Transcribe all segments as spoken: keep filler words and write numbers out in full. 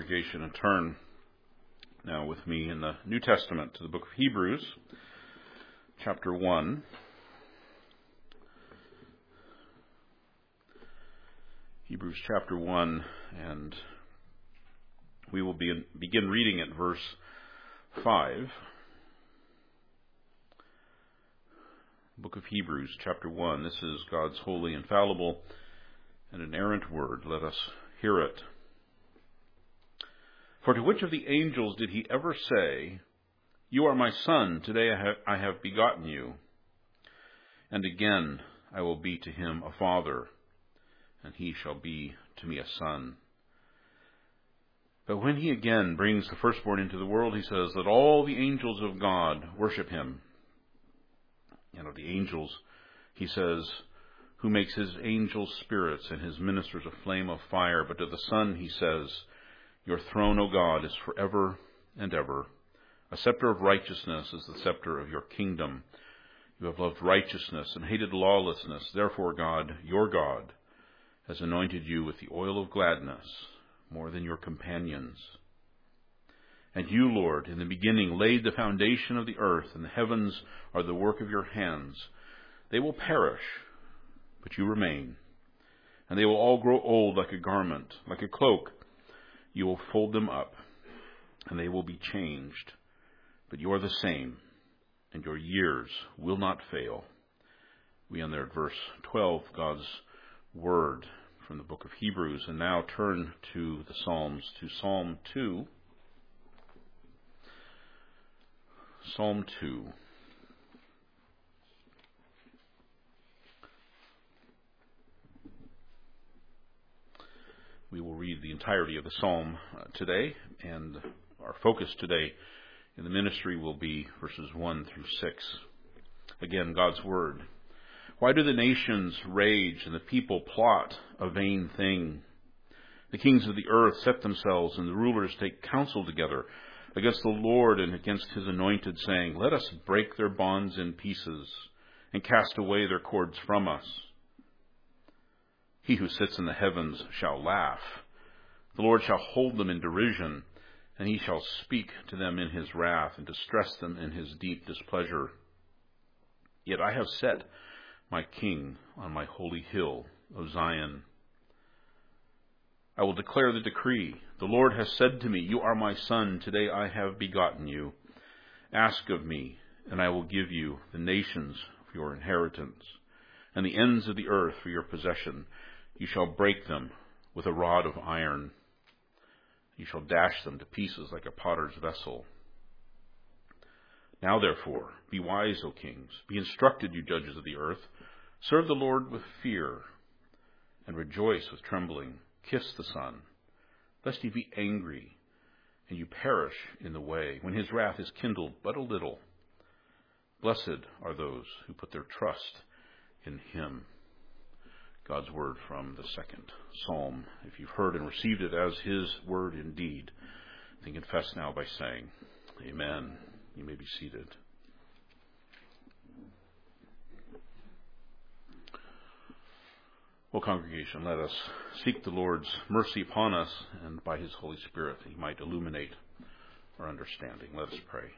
congregation, and turn now with me in the New Testament to the book of Hebrews, chapter one. Hebrews chapter one, and we will be in, begin reading at verse five. Book of Hebrews, chapter one. This is God's holy, infallible, and inerrant word. Let us hear it. For to which of the angels did he ever say, "You are my son, today I have, I have begotten you"? And again, I will be to him a father, and he shall be to me a son. But when he again brings the firstborn into the world, he says, "Let all the angels of God worship him." And of the angels, he says, "Who makes his angels spirits and his ministers a flame of fire." But to the Son, he says, "Your throne, O God, is forever and ever. A scepter of righteousness is the scepter of your kingdom. You have loved righteousness and hated lawlessness. Therefore, God, your God, has anointed you with the oil of gladness more than your companions. And you, Lord, in the beginning laid the foundation of the earth, and the heavens are the work of your hands. They will perish, but you remain. And they will all grow old like a garment, like a cloak. You will fold them up, and they will be changed. But you are the same, and your years will not fail. We end there at verse twelve, God's word from the book of Hebrews. And now turn to the Psalms, to Psalm two. Psalm two. We will read the entirety of the psalm uh, today, and our focus today in the ministry will be verses one through six. Again, God's word. Why do the nations rage and the people plot a vain thing? The kings of the earth set themselves, and the rulers take counsel together against the Lord and against his anointed, saying, "Let us break their bonds in pieces and cast away their cords from us." He who sits in the heavens shall laugh. The Lord shall hold them in derision, and he shall speak to them in his wrath and distress them in his deep displeasure. Yet I have set my king on my holy hill of Zion. I will declare the decree. The Lord has said to me, "You are my son. Today I have begotten you. Ask of me, and I will give you the nations for your inheritance, and the ends of the earth for your possession. You shall break them with a rod of iron. You shall dash them to pieces like a potter's vessel. Now therefore, be wise, O kings. Be instructed, you judges of the earth. Serve the Lord with fear, and rejoice with trembling. Kiss the Son, lest he be angry, and you perish in the way, when his wrath is kindled but a little. Blessed are those who put their trust in him." God's word from the second psalm. If you've heard and received it as his word indeed, then confess now by saying, Amen. You may be seated. Well, congregation, let us seek the Lord's mercy upon us, and by his Holy Spirit he might illuminate our understanding. Let us pray.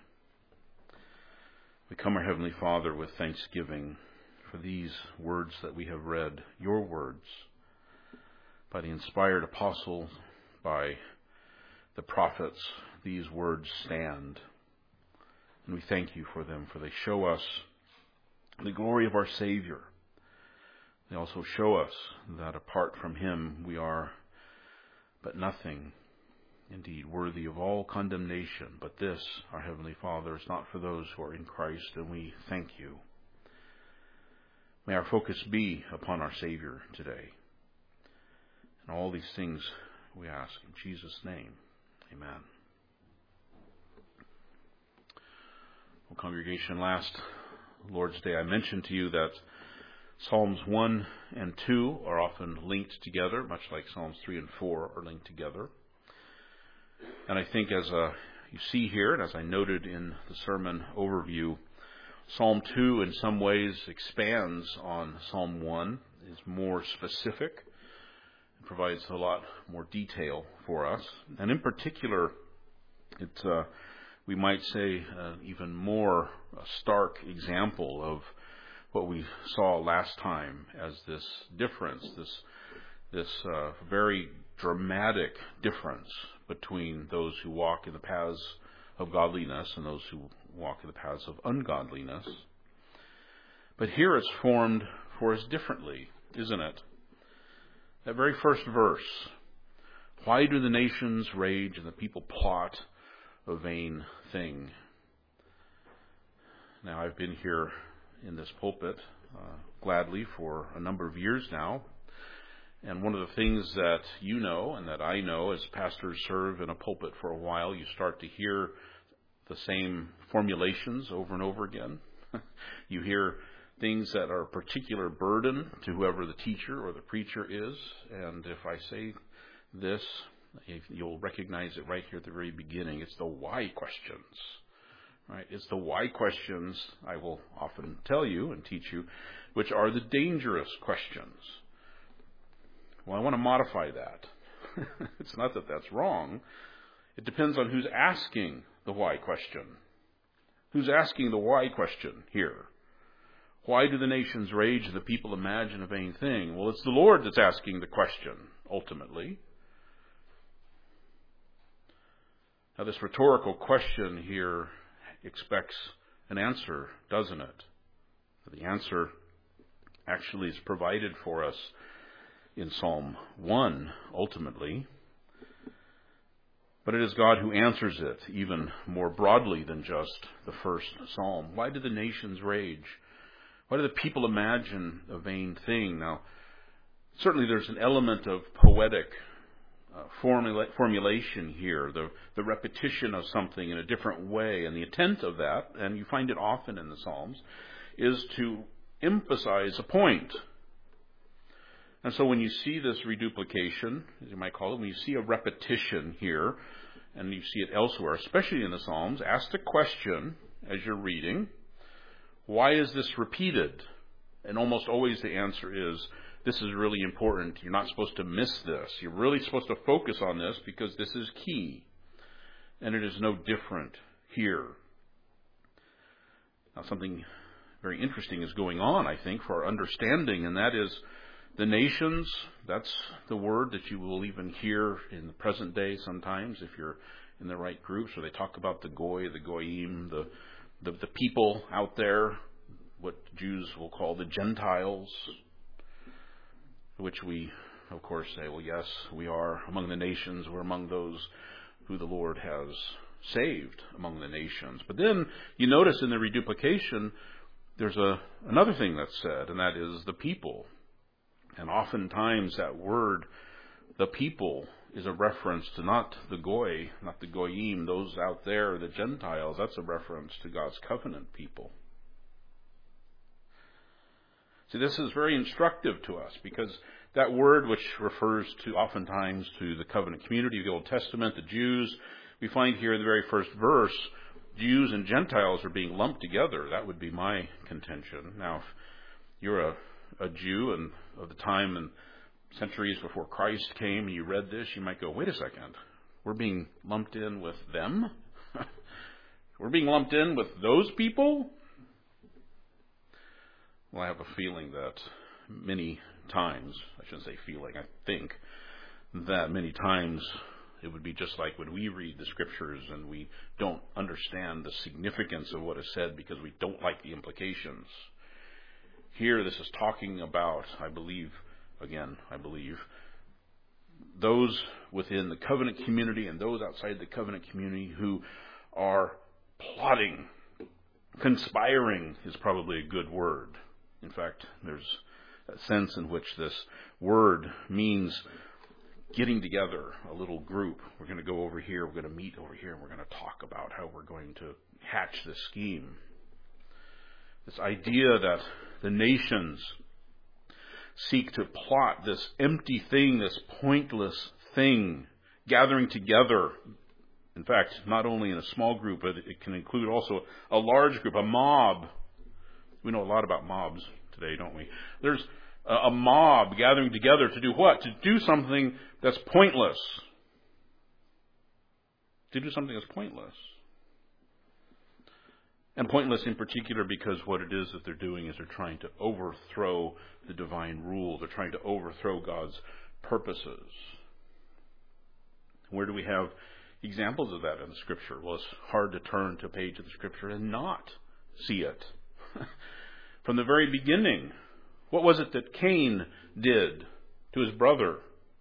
We come, our Heavenly Father, with thanksgiving for these words that we have read, your words, by the inspired apostle, by the prophets. These words stand, and we thank you for them, for they show us the glory of our Savior. They also show us that apart from him we are but nothing, indeed worthy of all condemnation. But this, our Heavenly Father, is not for those who are in Christ, and we thank you. May our focus be upon our Savior today. And all these things we ask in Jesus' name. Amen. Well, congregation, last Lord's Day I mentioned to you that Psalms one and two are often linked together, much like Psalms three and four are linked together. And I think as uh, you see here, and as I noted in the sermon overview, Psalm two in some ways expands on Psalm one, is more specific, It provides a lot more detail for us. And in particular, it's, uh, we might say, uh, even more a stark example of what we saw last time as this difference, this this uh, very dramatic difference between those who walk in the paths of godliness and those who walk in the paths of ungodliness. But here it's formed for us differently, isn't it? That very first verse, why do the nations rage and the people plot a vain thing? Now, I've been here in this pulpit uh, gladly for a number of years now. And one of the things that you know and that I know as pastors serve in a pulpit for a while, you start to hear the same formulations over and over again. You hear things that are a particular burden to whoever the teacher or the preacher is. And if I say this, you'll recognize it right here at the very beginning. It's the why questions. Right? It's the why questions I will often tell you and teach you, which are the dangerous questions. Well, I want to modify that. It's not that that's wrong. It depends on who's asking the why question. Who's asking the why question here? Why do the nations rage and the people imagine a vain thing? Well, it's the Lord that's asking the question, ultimately. Now, this rhetorical question here expects an answer, doesn't it? The answer actually is provided for us in Psalm one, ultimately. But it is God who answers it even more broadly than just the first psalm. Why do the nations rage? Why do the people imagine a vain thing? Now, certainly there's an element of poetic uh, formula, formulation here, the, the repetition of something in a different way. And the intent of that, and you find it often in the Psalms, is to emphasize a point. And so when you see this reduplication, as you might call it, when you see a repetition here, and you see it elsewhere, especially in the Psalms, ask the question as you're reading, why is this repeated? And almost always the answer is, this is really important. You're not supposed to miss this. You're really supposed to focus on this because this is key. And it is no different here. Now, something very interesting is going on, I think, for our understanding, and that is the nations. That's the word that you will even hear in the present day sometimes if you're in the right groups, where they talk about the goy, the goyim, the, the, the people out there, what Jews will call the Gentiles, which we, of course, say, well, yes, we are among the nations. We're among those who the Lord has saved among the nations. But then you notice in the reduplication, there's a another thing that's said, and that is the people. And oftentimes that word, the people, is a reference to not the goy, not the goyim, those out there, the Gentiles. That's a reference to God's covenant people. See, this is very instructive to us because that word, which refers to oftentimes to the covenant community of the Old Testament, the Jews, we find here in the very first verse, Jews and Gentiles are being lumped together. That would be my contention. Now, if you're a, a Jew and of the time and centuries before Christ came and you read this, you might go, wait a second, we're being lumped in with them? We're being lumped in with those people? Well, I have a feeling that many times, I shouldn't say feeling, I think, that many times it would be just like when we read the Scriptures and we don't understand the significance of what is said because we don't like the implications. Here, this is talking about, I believe, again, I believe, those within the covenant community and those outside the covenant community who are plotting, conspiring is probably a good word. In fact, there's a sense in which this word means getting together, a little group. We're going to go over here, we're going to meet over here, and we're going to talk about how we're going to hatch this scheme. This idea that the nations seek to plot this empty thing, this pointless thing, gathering together. In fact, not only in a small group, but it can include also a large group, a mob. We know a lot about mobs today, don't we? There's a mob gathering together to do what? To do something that's pointless. To do something that's pointless. And pointless in particular because what it is that they're doing is they're trying to overthrow the divine rule. They're trying to overthrow God's purposes. Where do we have examples of that in the Scripture? Well, it's hard to turn to a page of the Scripture and not see it. From the very beginning, what was it that Cain did to his brother?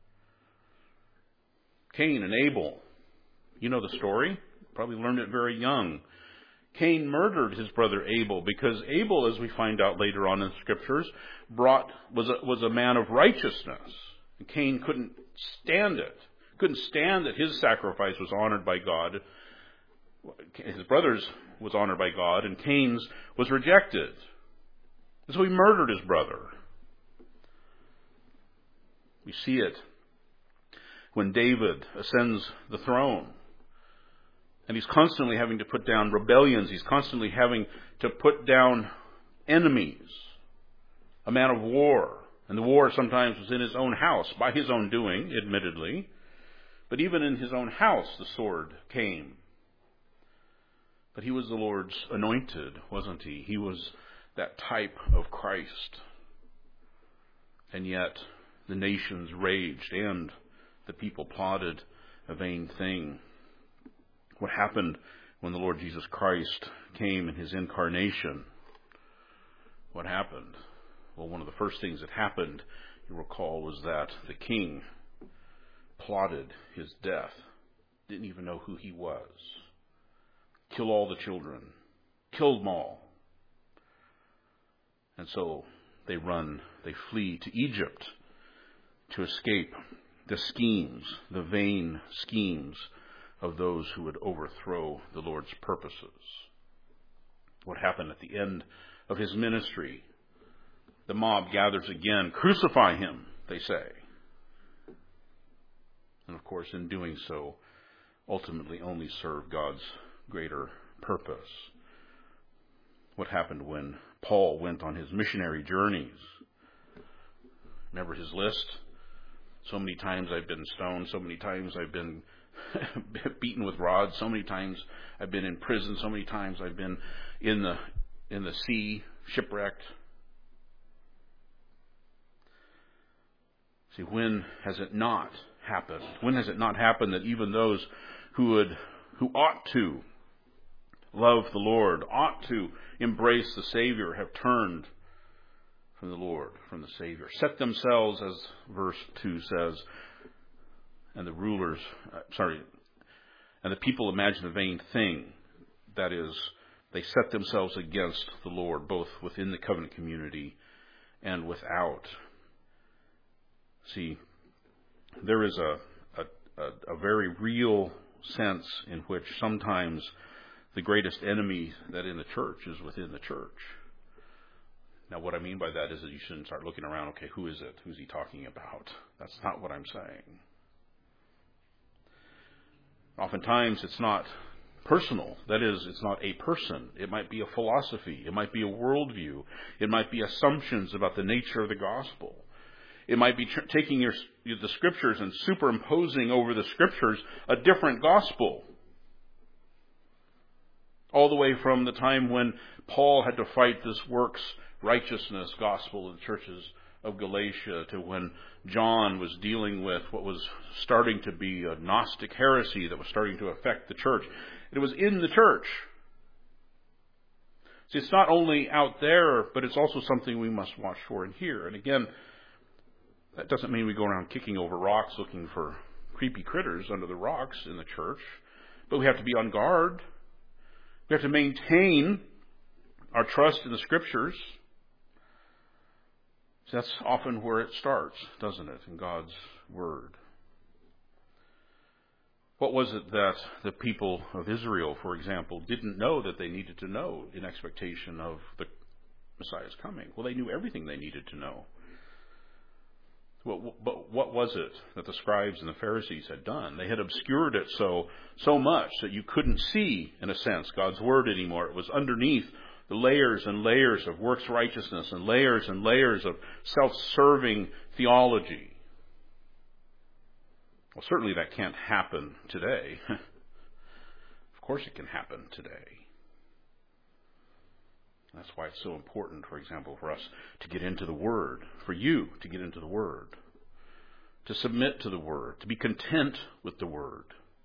Cain and Abel. You know the story. Probably learned it very young. Cain murdered his brother Abel because Abel, as we find out later on in the Scriptures, brought was a, was a man of righteousness. And Cain couldn't stand it. Couldn't stand that his sacrifice was honored by God. His brother's was honored by God, and Cain's was rejected. And so he murdered his brother. We see it when David ascends the throne. And he's constantly having to put down rebellions. He's constantly having to put down enemies. A man of war. And the war sometimes was in his own house, by his own doing, admittedly. But even in his own house, the sword came. But he was the Lord's anointed, wasn't he? He was that type of Christ. And yet, the nations raged and the people plotted a vain thing. What happened when the Lord Jesus Christ came in his incarnation? What happened? Well, one of the first things that happened, you recall, was that the king plotted his death. Didn't even know who he was. Kill all the children. Killed them all. And so they run, they flee to Egypt to escape the schemes, the vain schemes of those who would overthrow the Lord's purposes. What happened at the end of his ministry? The mob gathers again. Crucify him, they say. And of course, in doing so, ultimately only serve God's greater purpose. What happened when Paul went on his missionary journeys? Remember his list? So many times I've been stoned. So many times I've been beaten with rods. So many times I've been in prison. So many times I've been in the in the sea, shipwrecked. See, when has it not happened? When has it not happened that even those who would, who ought to love the Lord, ought to embrace the Savior, have turned from the Lord, from the Savior, set themselves, as verse two says, and the rulers, uh, sorry, and the people imagine a vain thing. That is, they set themselves against the Lord, both within the covenant community and without. See, there is a, a, a, a very real sense in which sometimes the greatest enemy that in the church is within the church. Now, what I mean by that is that you shouldn't start looking around, okay, who is it? Who's he talking about? That's not what I'm saying. Oftentimes, it's not personal. That is, it's not a person. It might be a philosophy. It might be a worldview. It might be assumptions about the nature of the gospel. It might be tr- taking your, the Scriptures and superimposing over the Scriptures a different gospel. All the way from the time when Paul had to fight this works righteousness gospel in the churches of Galatia, to when John was dealing with what was starting to be a Gnostic heresy that was starting to affect the church. It was in the church. See, it's not only out there, but it's also something we must watch for in here. And again, that doesn't mean we go around kicking over rocks looking for creepy critters under the rocks in the church. But we have to be on guard. We have to maintain our trust in the Scriptures. So that's often where it starts, doesn't it, in God's Word. What was it that the people of Israel, for example, didn't know that they needed to know in expectation of the Messiah's coming? Well, they knew everything they needed to know. But what was it that the scribes and the Pharisees had done? They had obscured it so so much that you couldn't see, in a sense, God's Word anymore. It was underneath the layers and layers of works righteousness and layers and layers of self-serving theology. Well, certainly that can't happen today. Of course it can happen today. That's why it's so important, for example, for us to get into the Word, for you to get into the Word, to submit to the Word, to be content with the Word,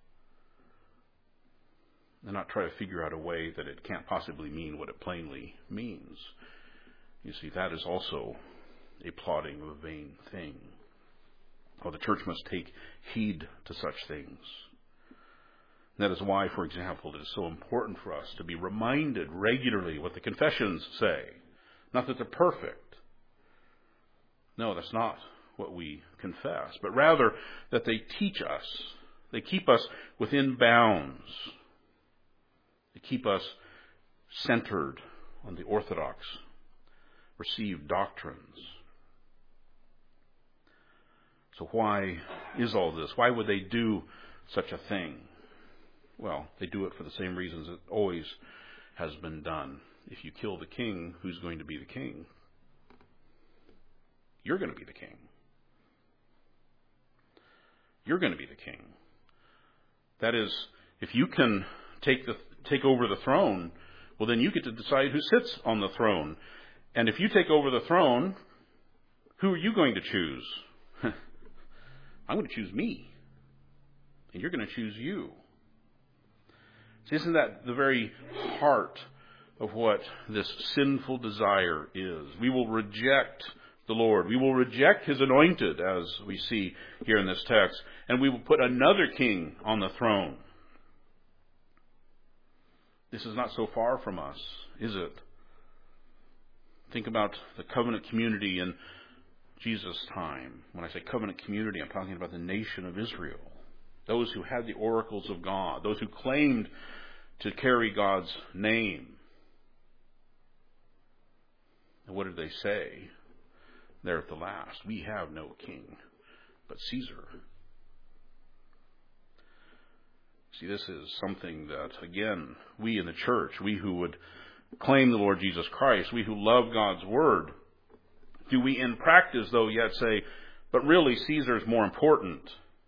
and not try to figure out a way that it can't possibly mean what it plainly means. You see, that is also a plotting of a vain thing. Oh, the church must take heed to such things. That is why, for example, it is so important for us to be reminded regularly what the confessions say. Not that they're perfect. No, that's not what we confess. But rather that they teach us. They keep us within bounds. They keep us centered on the orthodox, received doctrines. So why is all this? Why would they do such a thing? Well, they do it for the same reasons it always has been done. If you kill the king, who's going to be the king? You're going to be the king. You're going to be the king. That is, if you can take the take over the throne, well, then you get to decide who sits on the throne. And if you take over the throne, who are you going to choose? I'm going to choose me. And you're going to choose you. See, isn't that the very heart of what this sinful desire is? We will reject the Lord. We will reject His anointed, as we see here in this text, and we will put another king on the throne. This is not so far from us, is it? Think about the covenant community in Jesus' time. When I say covenant community, I'm talking about the nation of Israel. Those who had the oracles of God, those who claimed to carry God's name. And what did they say there at the last? We have no king but Caesar. See, this is something that, again, we in the church, we who would claim the Lord Jesus Christ, we who love God's Word, do we in practice, though, yet say, but really Caesar is more important?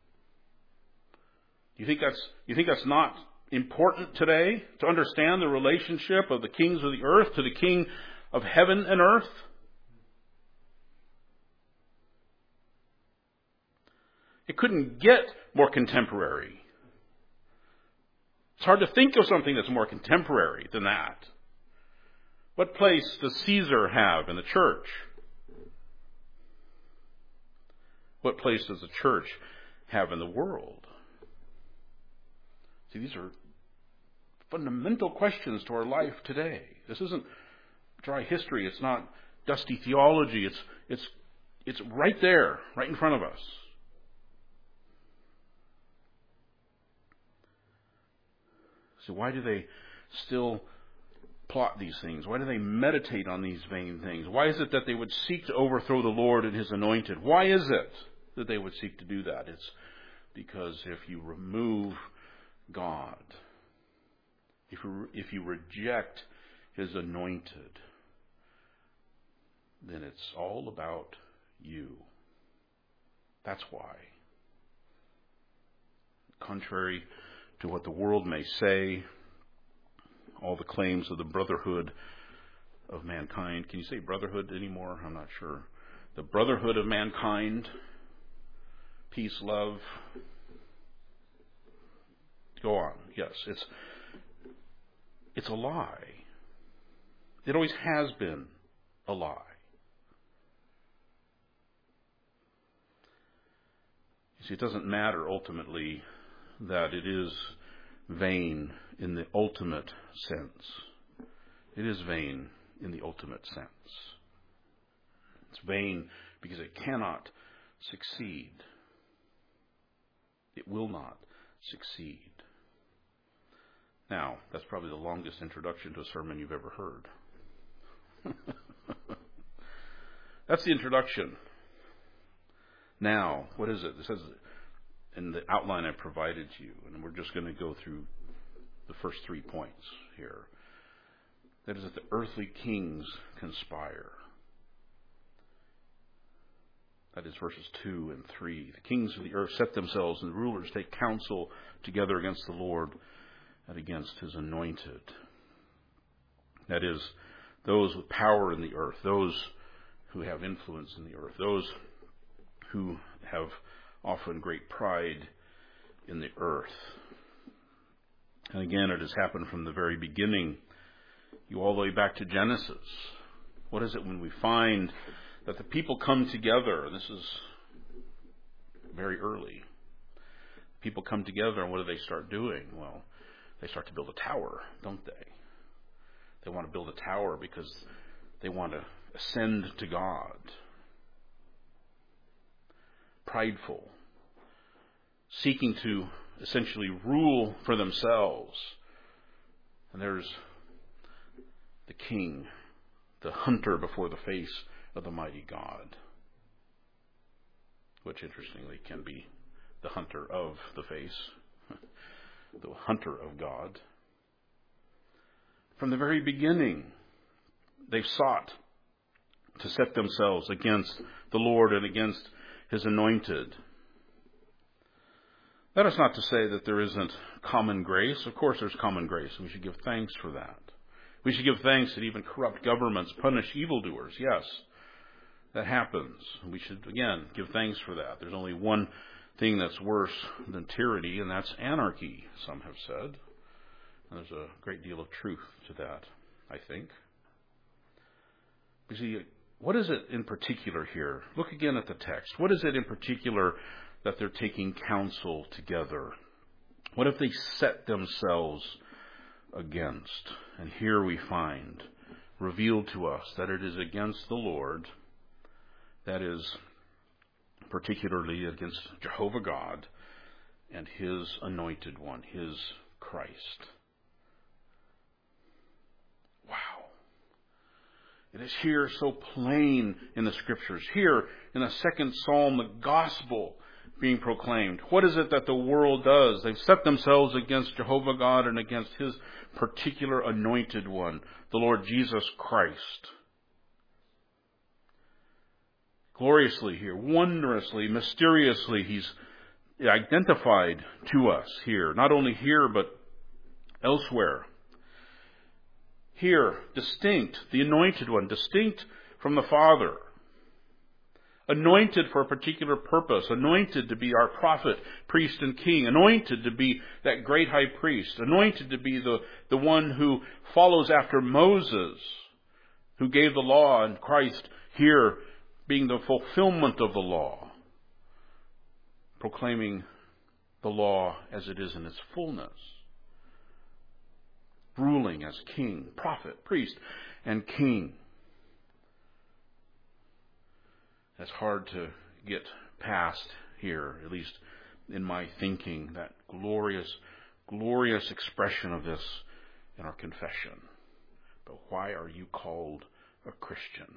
You think that's you think that's not important today, to understand the relationship of the kings of the earth to the King of heaven and earth? It couldn't get more contemporary. It's hard to think of something that's more contemporary than that. What place does Caesar have in the church? What place does the church have in the world? See, these are fundamental questions to our life today. This isn't dry history. It's not dusty theology. It's it's it's right there, right in front of us. So why do they still plot these things? Why do they meditate on these vain things? Why is it that they would seek to overthrow the Lord and His anointed? Why is it that they would seek to do that? It's because if you remove God, if you, if you reject His anointed, then it's all about you. That's why. Contrary to what the world may say, all the claims of the brotherhood of mankind. Can you say brotherhood anymore? I'm not sure. The brotherhood of mankind, peace, love. Go on. Yes, it's it's a lie. It always has been a lie. You see, it doesn't matter ultimately that it is vain in the ultimate sense. It is vain in the ultimate sense. It's vain because it cannot succeed. It will not succeed. Now, that's probably the longest introduction to a sermon you've ever heard. That's the introduction. Now, what is it? It says in the outline I provided you, and we're just going to go through the first three points here. That is, that the earthly kings conspire. That is verses two and three. The kings of the earth set themselves, and the rulers take counsel together against the Lord and against his anointed. That is, those with power in the earth, those who have influence in the earth, those who have often great pride in the earth. And again, it has happened from the very beginning. You all the way back to Genesis. What is it when we find that the people come together? This is very early. People come together, and what do they start doing? Well, they start to build a tower, don't they? They want to build a tower because they want to ascend to God. Prideful. Seeking to essentially rule for themselves. And there's the king, the hunter before the face of the mighty God, which interestingly can be the hunter of the face, the hunter of God. From the very beginning, they've sought to set themselves against the Lord and against his anointed. That is not to say that there isn't common grace. Of course there's common grace, and we should give thanks for that. We should give thanks that even corrupt governments punish evildoers. Yes, that happens. We should, again, give thanks for that. There's only one thing that's worse than tyranny, and that's anarchy, some have said. And there's a great deal of truth to that, I think. You see, what is it in particular here? Look again at the text. What is it in particular that they're taking counsel together? What if they set themselves against? And here we find revealed to us that it is against the Lord, that is particularly against Jehovah God and his anointed one, his Christ. Wow. It is here so plain in the Scriptures. Here in the second Psalm, the gospel being proclaimed. What is it that the world does? They've set themselves against Jehovah God and against his particular anointed one, the Lord Jesus Christ. Gloriously here, wondrously, mysteriously, he's identified to us here. Not only here, but elsewhere. Here, distinct, the anointed one, distinct from the Father. Anointed for a particular purpose. Anointed to be our prophet, priest, and king. Anointed to be that great high priest. Anointed to be the, the one who follows after Moses, who gave the law, and Christ here being the fulfillment of the law. Proclaiming the law as it is in its fullness. Ruling as king, prophet, priest, and king. That's hard to get past here, at least in my thinking, that glorious, glorious expression of this in our confession. But why are you called a Christian?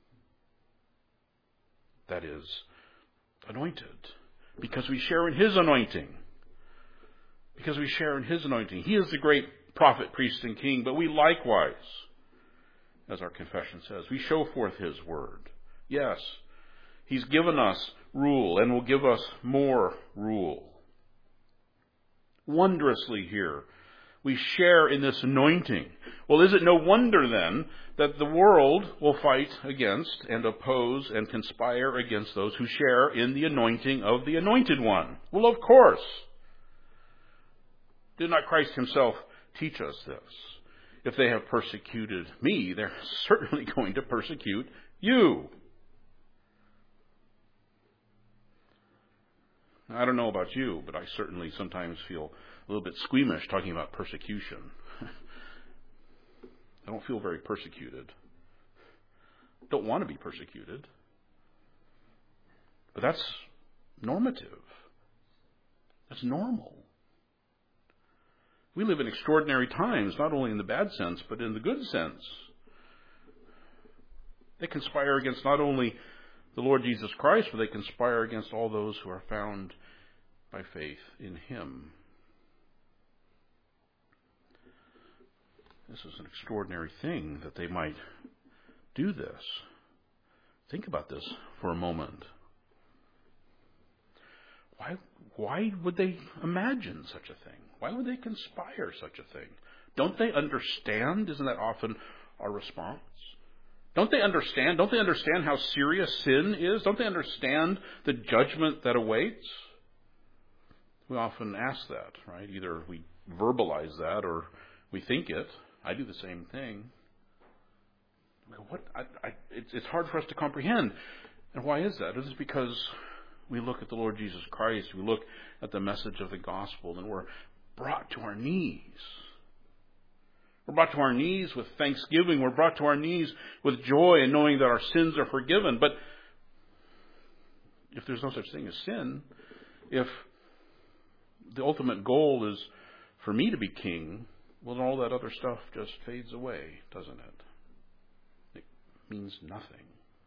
That is, anointed. Because we share in his anointing. Because we share in his anointing. He is the great prophet, priest, and king, but we likewise, as our confession says, we show forth his word. Yes, he's given us rule and will give us more rule. Wondrously here, we share in this anointing. Well, is it no wonder then that the world will fight against and oppose and conspire against those who share in the anointing of the anointed one? Well, of course. Did not Christ himself teach us this? If they have persecuted me, they're certainly going to persecute you. I don't know about you, but I certainly sometimes feel a little bit squeamish talking about persecution. I don't feel very persecuted. Don't want to be persecuted. But that's normative. That's normal. We live in extraordinary times, not only in the bad sense, but in the good sense. They conspire against not only the Lord Jesus Christ, but they conspire against all those who are found by faith in him. this is an extraordinary thing that they might do this. Think about this for a moment. Why, why would they imagine such a thing? Why would they conspire such a thing? Don't they understand? Isn't that often our response? Don't they understand? Don't they understand how serious sin is? Don't they understand the judgment that awaits? We often ask that, right? Either we verbalize that or we think it. I do the same thing. What? I, I, it's, it's hard for us to comprehend. And why is that? It is because we look at the Lord Jesus Christ, we look at the message of the gospel, and we're brought to our knees. We're brought to our knees with thanksgiving. We're brought to our knees with joy and knowing that our sins are forgiven. But if there's no such thing as sin, if the ultimate goal is for me to be king, well, then all that other stuff just fades away, doesn't it? It means nothing.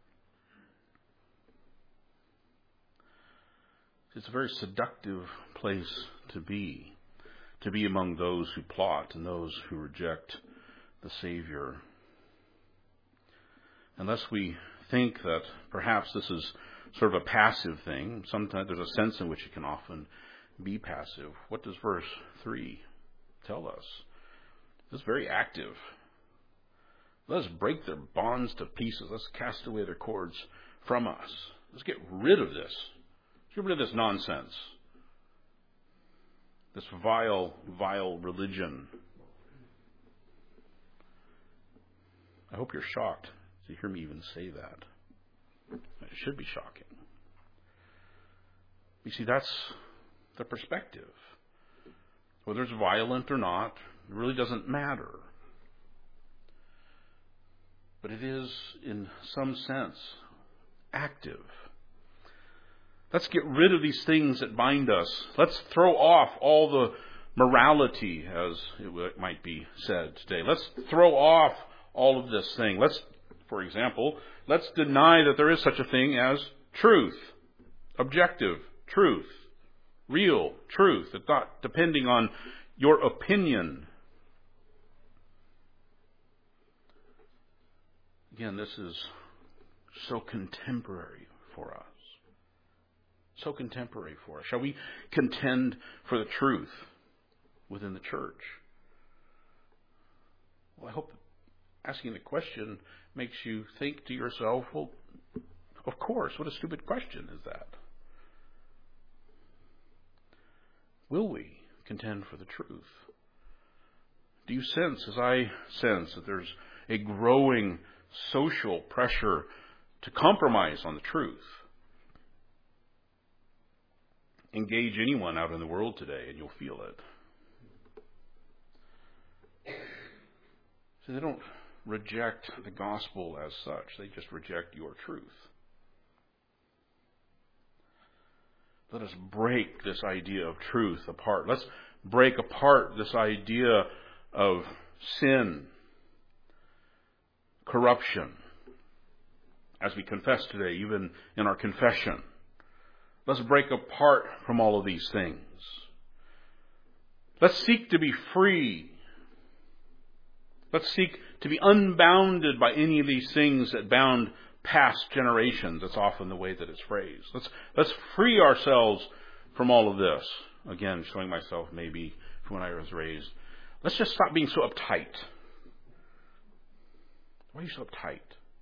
It's a very seductive place to be. To be among those who plot and those who reject the Savior. Unless we think that perhaps this is sort of a passive thing, sometimes there's a sense in which it can often be passive. What does verse three tell us? It's very active. Let us break their bonds to pieces. Let's cast away their cords from us. Let's get rid of this. Let's get rid of this nonsense. This vile, vile religion. I hope you're shocked to hear me even say that. It should be shocking. You see, that's the perspective. Whether it's violent or not, it really doesn't matter. But it is, in some sense, active. Let's get rid of these things that bind us. Let's throw off all the morality, as it might be said today. Let's throw off all of this thing. Let's, for example, let's deny that there is such a thing as truth, objective truth, real truth. It's not depending on your opinion. Again, this is so contemporary for us. So contemporary for us. Shall we contend for the truth within the church? Well, I hope asking the question makes you think to yourself, well, of course, what a stupid question is that? Will we contend for the truth? Do you sense, as I sense, that there's a growing social pressure to compromise on the truth? Engage anyone out in the world today and you'll feel it. So they don't reject the gospel as such. They just reject your truth. Let us break this idea of truth apart. Let's break apart this idea of sin, corruption, as we confess today, even in our confession. Let's break apart from all of these things. Let's seek to be free. Let's seek to be unbounded by any of these things that bound past generations. That's often the way that it's phrased. Let's, let's free ourselves from all of this. Again, showing myself maybe from when I was raised. Let's just stop being so uptight. Why are you so uptight?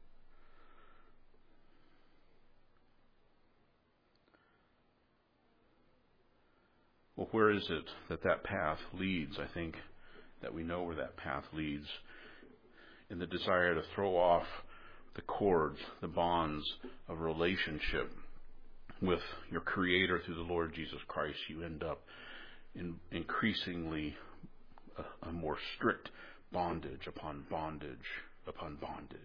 Well, where is it that that path leads? I think that we know where that path leads. In the desire to throw off the cords, the bonds of relationship with your Creator through the Lord Jesus Christ, you end up in increasingly a, a more strict bondage upon bondage upon bondage.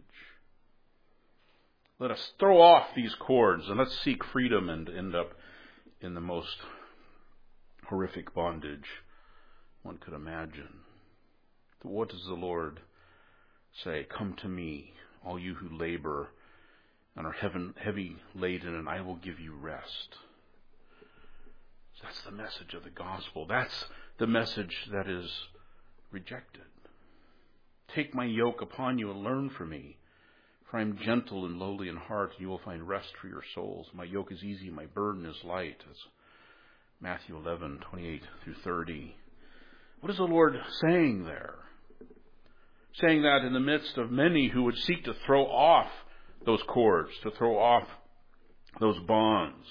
Let us throw off these cords and let's seek freedom and end up in the most horrific bondage one could imagine. What does the Lord say? Come to me, all you who labor and are heaven, heavy laden, and I will give you rest. That's the message of the gospel. That's the message that is rejected. Take my yoke upon you and learn from me. For I am gentle and lowly in heart, and you will find rest for your souls. My yoke is easy, my burden is light. That's Matthew eleven, twenty-eight through thirty. What is the Lord saying there? Saying that in the midst of many who would seek to throw off those cords, to throw off those bonds.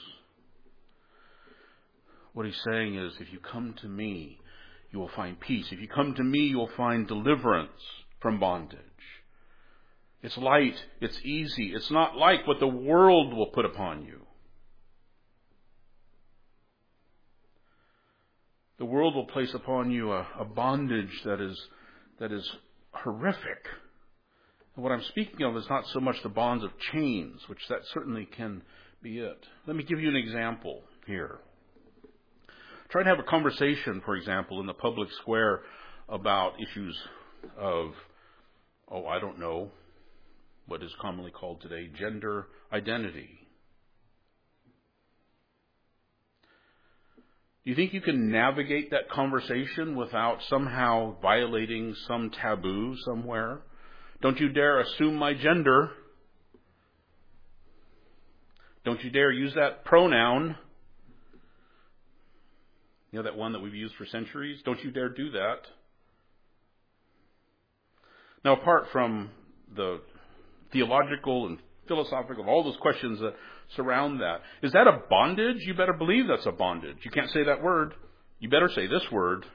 What he's saying is, if you come to me, you will find peace. If you come to me, you will find deliverance from bondage. It's light. It's easy. It's not like what the world will put upon you. The world will place upon you a, a bondage that is that is horrific. And what I'm speaking of is not so much the bonds of chains, which that certainly can be it. Let me give you an example here. Try to have a conversation, for example, in the public square about issues of, oh, I don't know, what is commonly called today gender identity. Do you think you can navigate that conversation without somehow violating some taboo somewhere? Don't you dare assume my gender. Don't you dare use that pronoun. You know, that one that we've used for centuries? Don't you dare do that. Now, apart from the theological and philosophical, all those questions that surround that, is that a bondage? You better believe that's a bondage. You can't say that word. You better say this word.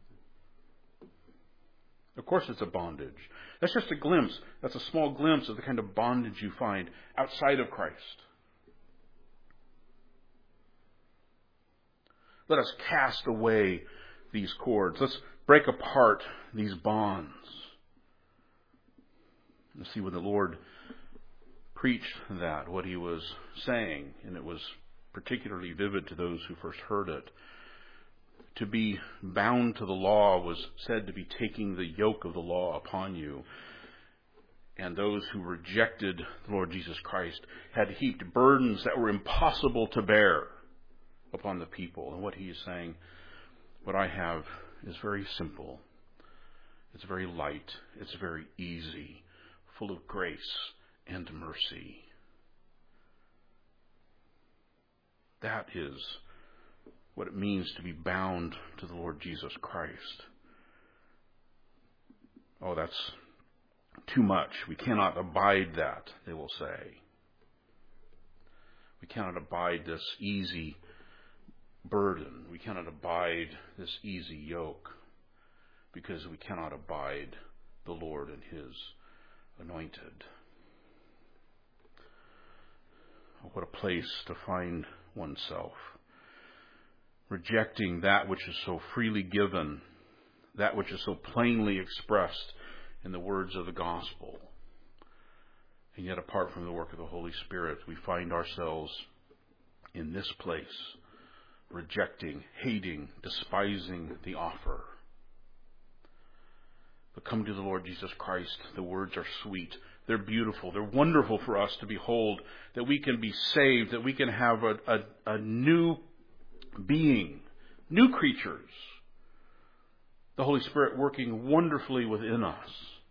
Of course it's a bondage. That's just a glimpse. That's a small glimpse of the kind of bondage you find outside of Christ. Let us cast away these cords. Let's break apart these bonds. And see when the Lord preached that, what he was saying, and it was particularly vivid to those who first heard it. To be bound to the law was said to be taking the yoke of the law upon you. And those who rejected the Lord Jesus Christ had heaped burdens that were impossible to bear upon the people. And what he is saying, what I have is very simple. It's very light. It's very easy, full of grace and mercy. That is what it means to be bound to the Lord Jesus Christ. Oh, that's too much. We cannot abide that, they will say. We cannot abide this easy burden. We cannot abide this easy yoke because we cannot abide the Lord and his anointed. What a place to find oneself. Rejecting that which is so freely given, that which is so plainly expressed in the words of the gospel. And yet, apart from the work of the Holy Spirit, we find ourselves in this place, rejecting, hating, despising the offer. But come to the Lord Jesus Christ. The words are sweet. They're beautiful. They're wonderful for us to behold, that we can be saved, that we can have a, a, a new being, new creatures. The Holy Spirit working wonderfully within us.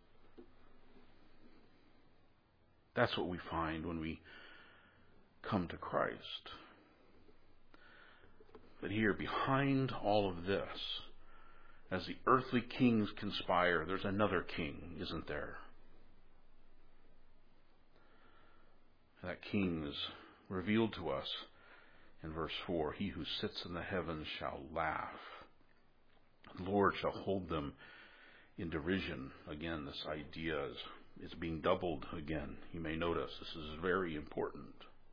That's what we find when we come to Christ. But here, behind all of this, as the earthly kings conspire, there's another king, isn't there? That king is revealed to us in verse four. He who sits in the heavens shall laugh. The Lord shall hold them in derision. Again, this idea is, is being doubled again. You may notice this is very important.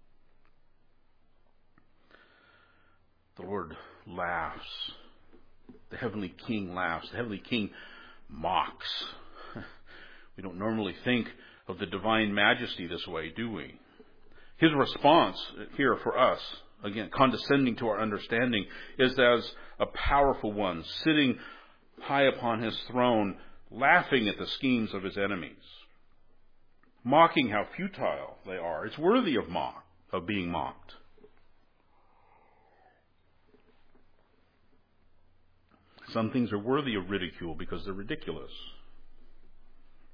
The Lord laughs. The heavenly king laughs. The heavenly king mocks. We don't normally think of the divine majesty this way, do we? His response here for us, again, condescending to our understanding, is as a powerful one, sitting high upon his throne, laughing at the schemes of his enemies, mocking how futile they are. It's worthy of mock, of being mocked. Some things are worthy of ridicule because they're ridiculous.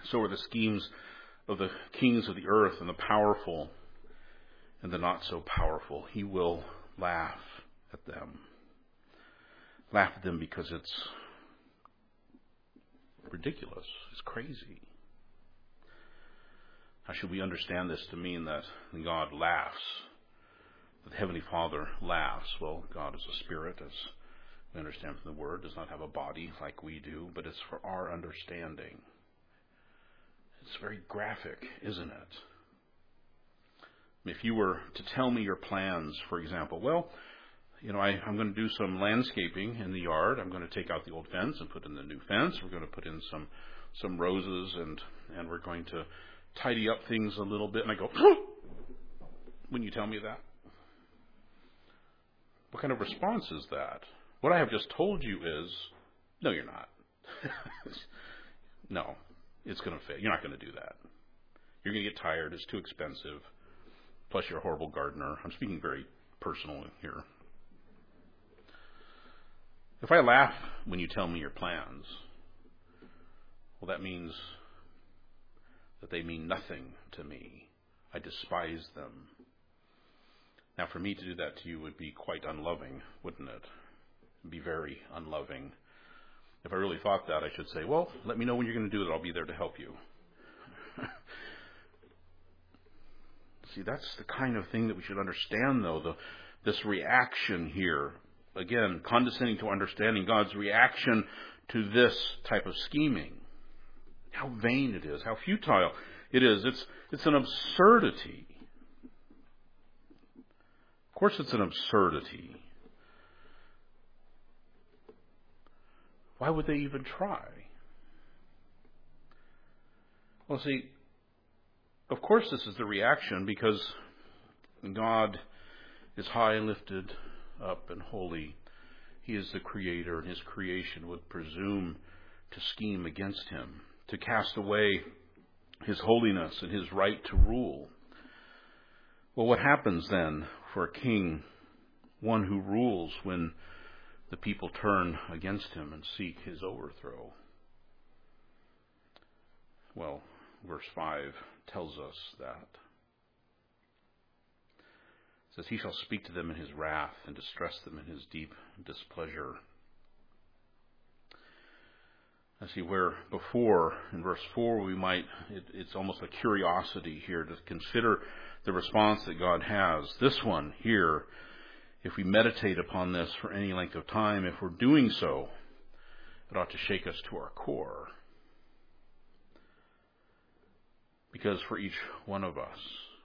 So are the schemes of the kings of the earth and the powerful and the not so powerful. He will laugh at them. Laugh at them because it's ridiculous. It's crazy. Now, should we understand this to mean that God laughs, that the Heavenly Father laughs? Well, God is a spirit, as we understand from the Word, does not have a body like we do, but it's for our understanding. It's very graphic, isn't it? If you were to tell me your plans, for example, well, you know, I, I'm going to do some landscaping in the yard. I'm going to take out the old fence and put in the new fence. We're going to put in some some roses, and, and we're going to tidy up things a little bit. And I go, when you tell me that? What kind of response is that? What I have just told you is, no, you're not. No, it's going to fail. You're not going to do that. You're going to get tired. It's too expensive. Plus, you're a horrible gardener. I'm speaking very personal here. If I laugh when you tell me your plans, well, that means that they mean nothing to me. I despise them. Now, for me to do that to you would be quite unloving, wouldn't it? It'd be very unloving. If I really thought that, I should say, well, let me know when you're going to do it. I'll be there to help you. See, that's the kind of thing that we should understand, though, the, this reaction here. Again, condescending to understanding God's reaction to this type of scheming. How vain it is, how futile it is. It's, it's an absurdity. Of course it's an absurdity. Why would they even try? Well, see, of course this is the reaction because God is high and lifted up and holy. He is the Creator, and His creation would presume to scheme against Him, to cast away His holiness and His right to rule. Well, what happens then for a king, one who rules, when the people turn against him and seek his overthrow? Well, verse five tells us that. It says, he shall speak to them in his wrath and distress them in his deep displeasure. I see where before, in verse four, we might, it, it's almost a curiosity here to consider the response that God has. This one here, if we meditate upon this for any length of time, if we're doing so, it ought to shake us to our core. Because for each one of us,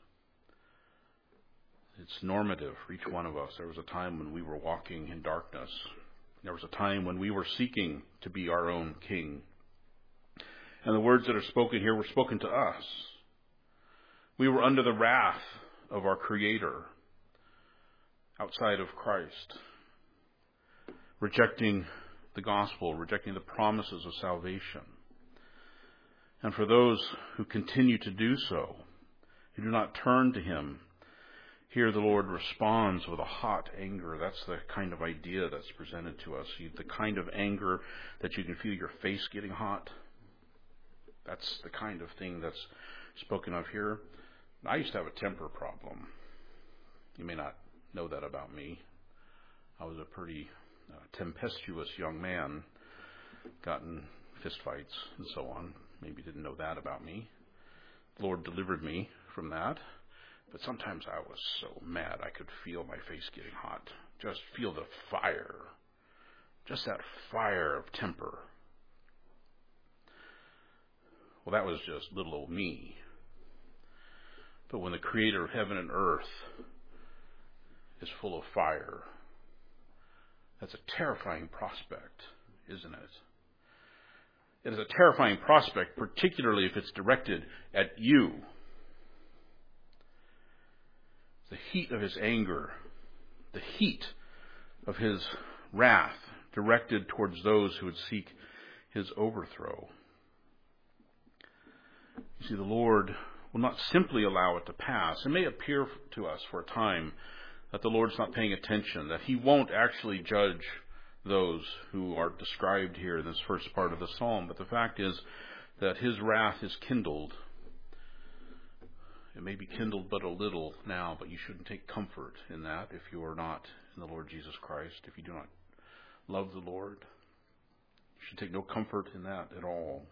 it's normative for each one of us. There was a time when we were walking in darkness. There was a time when we were seeking to be our own king. And the words that are spoken here were spoken to us. We were under the wrath of our Creator outside of Christ, rejecting the gospel, rejecting the promises of salvation. And for those who continue to do so, who do not turn to Him, here the Lord responds with a hot anger. That's the kind of idea that's presented to us. The kind of anger that you can feel your face getting hot. That's the kind of thing that's spoken of here. I used to have a temper problem. You may not know that about me. I was a pretty uh, tempestuous young man. Got in fistfights and so on. Maybe you didn't know that about me. The Lord delivered me from that. But sometimes I was so mad I could feel my face getting hot. Just feel the fire. Just that fire of temper. Well, that was just little old me. But when the Creator of heaven and earth is full of fire, that's a terrifying prospect, isn't it? It is a terrifying prospect, particularly if it's directed at you. The heat of His anger, the heat of His wrath directed towards those who would seek His overthrow. You see, the Lord will not simply allow it to pass. It may appear to us for a time that the Lord's not paying attention, that He won't actually judge those who are described here in this first part of the psalm. But the fact is that his wrath is kindled. It may be kindled but a little now, but you shouldn't take comfort in that if you are not in the Lord Jesus Christ, if you do not love the Lord. You should take no comfort in that at all.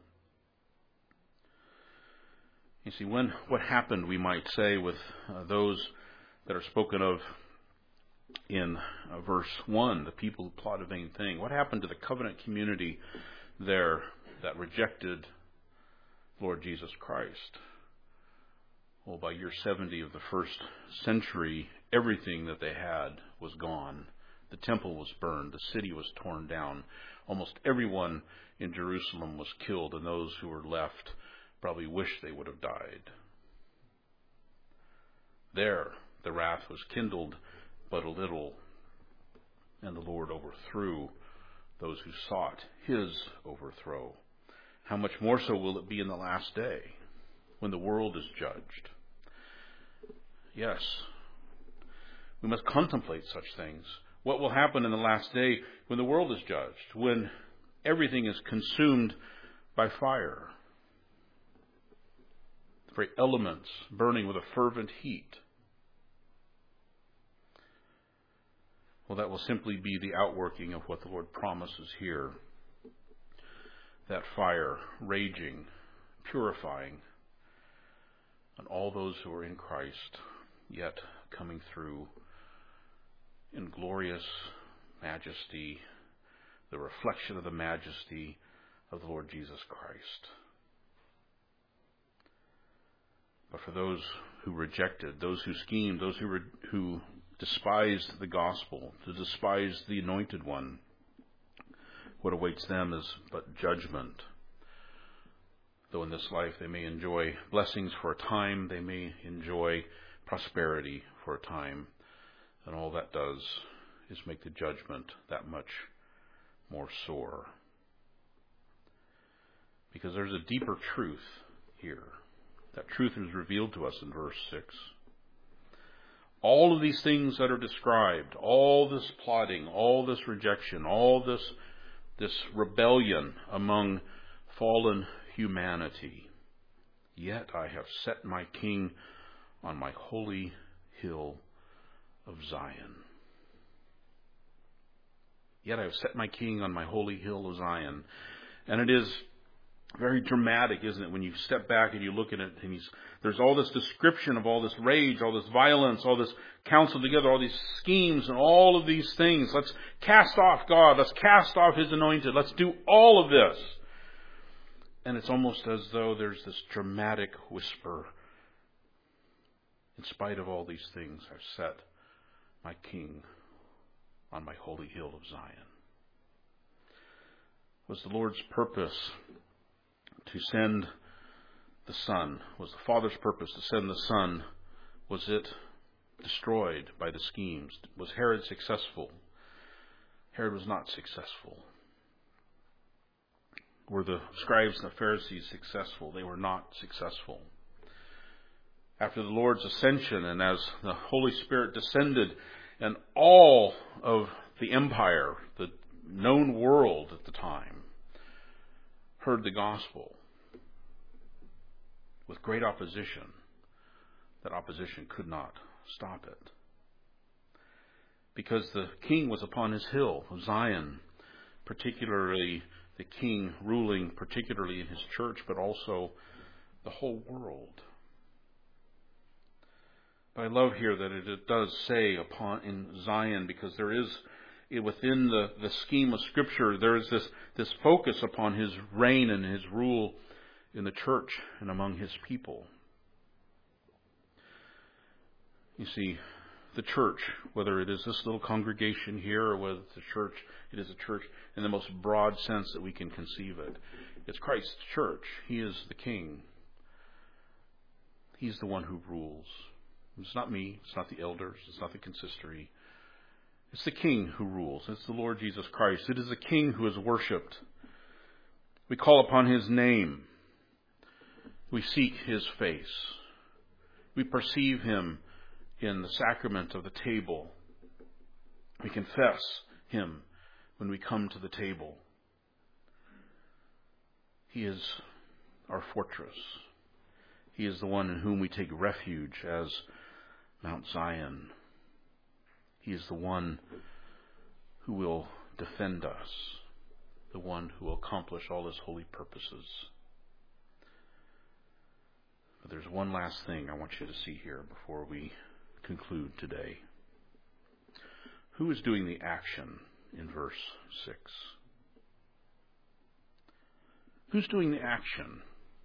You see, when what happened, we might say, with uh, those that are spoken of in uh, verse one, the people who plot a vain thing. What happened to the covenant community there that rejected Lord Jesus Christ? Well, by year seventy of the first century, everything that they had was gone. The temple was burned. The city was torn down. Almost everyone in Jerusalem was killed, and those who were left probably wished they would have died. There, the wrath was kindled but a little, and the Lord overthrew those who sought his overthrow. How much more so will it be in the last day, when the world is judged? Yes, we must contemplate such things. What will happen in the last day when the world is judged, when everything is consumed by fire, the very elements burning with a fervent heat? Well, that will simply be the outworking of what the Lord promises here. That fire raging, purifying on all those who are in Christ, yet coming through in glorious majesty, the reflection of the majesty of the Lord Jesus Christ. But for those who rejected, those who schemed, those who re- who despised the gospel, to despise the anointed one, what awaits them is but judgment. Though in this life they may enjoy blessings for a time, they may enjoy prosperity for a time, and all that does is make the judgment that much more sore. Because there's a deeper truth here. That truth is revealed to us in verse six. All of these things that are described, all this plotting, all this rejection, all this, this rebellion among fallen humanity, yet I have set my king on my holy hill of Zion. Yet I have set my king on my holy hill of Zion. And it is very dramatic, isn't it, when you step back and you look at it, and he's, there's all this description of all this rage, all this violence, all this counsel together, all these schemes and all of these things. Let's cast off God. Let's cast off his anointed. Let's do all of this. And it's almost as though there's this dramatic whisper. In spite of all these things, I've set my king on my holy hill of Zion. Was the Lord's purpose to send the Son? Was the Father's purpose to send the Son? Was it destroyed by the schemes? Was Herod successful? Herod was not successful. Were the scribes and the Pharisees successful? They were not successful. After the Lord's ascension, and as the Holy Spirit descended, and all of the empire, the known world at the time, heard the gospel with great opposition, that opposition could not stop it. Because the king was upon his hill of Zion, particularly the king ruling particularly in his church, but also the whole world. But I love here that it, it does say upon in Zion, because there is, within the, the scheme of Scripture, there is this, this focus upon his reign and his rule in the church and among his people. You see, the church, whether it is this little congregation here or whether it's a church, it is a church in the most broad sense that we can conceive it. It's Christ's church. He is the king. He's the one who rules. It's not me. It's not the elders. It's not the consistory. It's the king who rules. It's the Lord Jesus Christ. It is the king who is worshipped. We call upon his name. We seek his face. We perceive him in the sacrament of the table. We confess him when we come to the table. He is our fortress. He is the one in whom we take refuge as Mount Zion. He is the one who will defend us, the one who will accomplish all his holy purposes. But there's one last thing I want you to see here before we conclude today. Who is doing the action in verse six? Who's doing the action?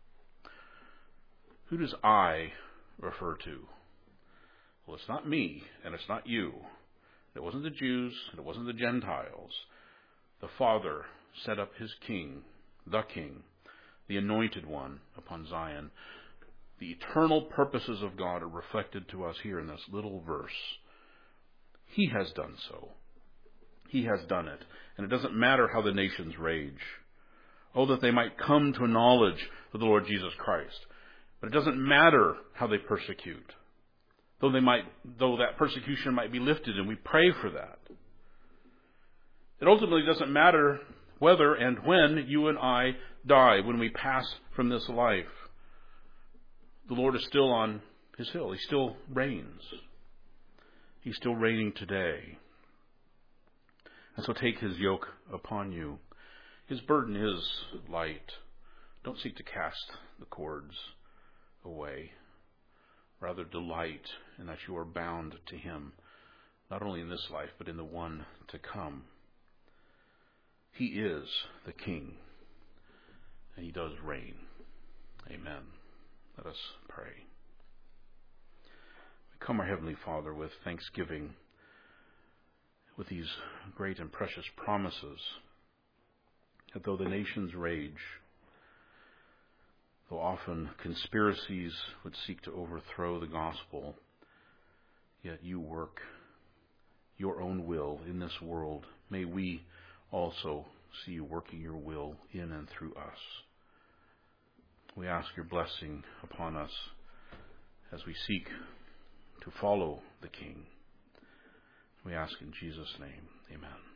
Who does I refer to? Well, it's not me, and it's not you. It wasn't the Jews, and it wasn't the Gentiles. The Father set up his king, the king, the anointed one upon Zion. The eternal purposes of God are reflected to us here in this little verse. He has done so. He has done it. And it doesn't matter how the nations rage. Oh, that they might come to a knowledge of the Lord Jesus Christ. But it doesn't matter how they persecute. Though they might, though that persecution might be lifted, and we pray for that. It ultimately doesn't matter whether and when you and I die, when we pass from this life. The Lord is still on his hill. He still reigns. He's still reigning today. And so take his yoke upon you. His burden is light. Don't seek to cast the cords away. Rather delight in that you are bound to him, not only in this life, but in the one to come. He is the King, and he does reign. Amen. Let us pray. We come, our Heavenly Father, with thanksgiving, with these great and precious promises, that though the nations rage, though often conspiracies would seek to overthrow the gospel, yet you work your own will in this world. May we also see you working your will in and through us. We ask your blessing upon us as we seek to follow the King. We ask in Jesus' name, amen.